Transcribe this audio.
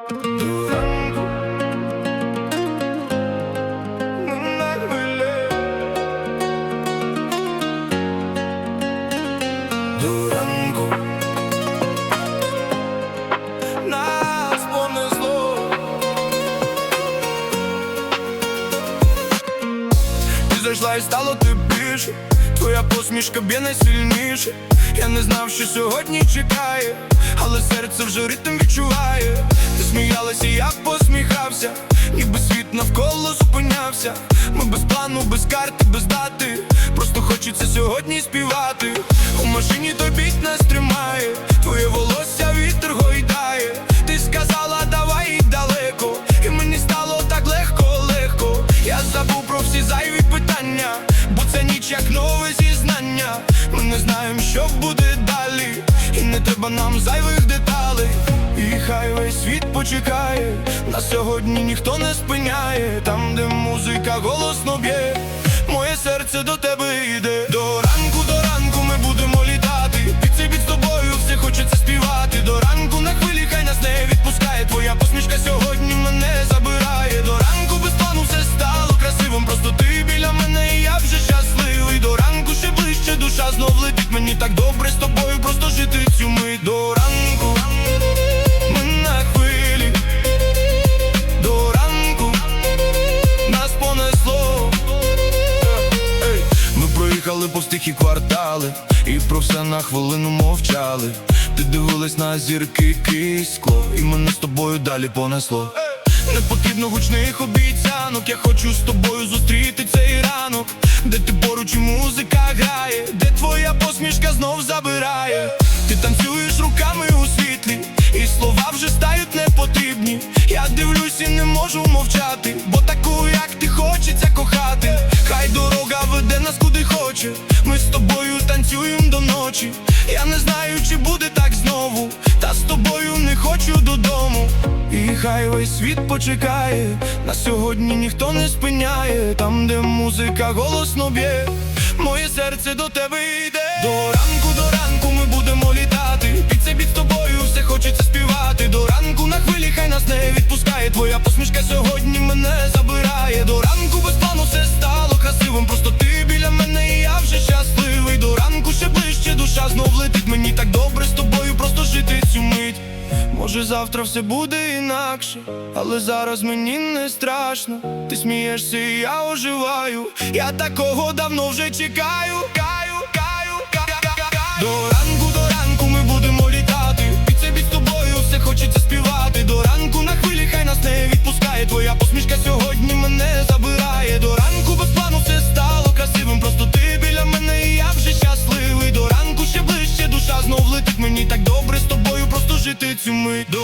До ранку ми на хвилі. До ранку нас понесло. Ти зайшла і стало тепліше, твоя посмішка б'є найсильніше. Я не знав, що сьогодні чекає, але серце вже ритм відчуває. Ти сміялася, я посміхався, ніби світ навколо зупинявся. Ми без плану, без карти, без дати, просто хочеться сьогодні співати. У машині той біт нас тримає, твоє волосся вітер гойдає. Ти сказала, давай далеко, і мені стало так легко. Я забув про всі зайві питання, бо це ніч як нове зізнання. Ми не знаємо, що буде далі, і не треба нам зайвих деталей. І хай весь світ почекає, нас сьогодні ніхто не спиняє. Там, де музика голосно б'є, моє серце до тебе йде. До ранку ми будемо літати, під цей біт з тобою все хочеться співати. До ранку на хвилі, хай нас не відпускає, твоя посмішка сьогодні мене забирає. До ранку без плану все стало красивим, просто ти біля мене і я вже щасливий. До ранку ще ближче, душа знов летить, мені так добре з тобою просто жити цю мить. До ранку ми на хвилі, до ранку нас понесло. Ми проїхали повз тихі квартали, і про все на хвилину мовчали. Ти дивилась на зірки крізь скло, і мене з тобою далі понесло. Не потрібно гучних обіцянок, я хочу з тобою зустріти цей ранок, де ти поруч і музика грає, де твоя посмішка знов забирає. Ти танцюєш руками у світлі, і слова вже стають непотрібні. Я дивлюсь і не можу мовчати, бо таку, як ти, хочеться кохати. Хай дорога веде нас куди хоче, ми з тобою танцюємо до ночі. Я не знаю, чи буде так знову, та з тобою не хочу додому. І хай весь світ почекає, нас сьогодні ніхто не спиняє. Там, де музика голосно б'є, моє серце до тебе йде. До ранку ми будемо літати, під цей біт з тобою все хочеться співати. До ранку на хвилі, хай нас не відпускає, твоя посмішка сьогодні мене забирає. До ранку без плану все стало красивим, просто ти біля мене і я вже щасливий. До ранку ще ближче, душа знов летить, мені так добре з тобою просто жити цю мить. Може завтра все буде інакше, але зараз мені не страшно. Ти смієшся і я оживаю, я такого давно вже чекаю. До ранку ми будемо літати, під цей біт з тобою все хочеться співати. До ранку на хвилі, хай нас не відпускає, твоя посмішка сьогодні мене забирає. До ранку без плану все стало красивим, просто ти біля мене і я вже щасливий. До ранку ще ближче, душа знов летить, мені так добре з тобою просто жити цю мить.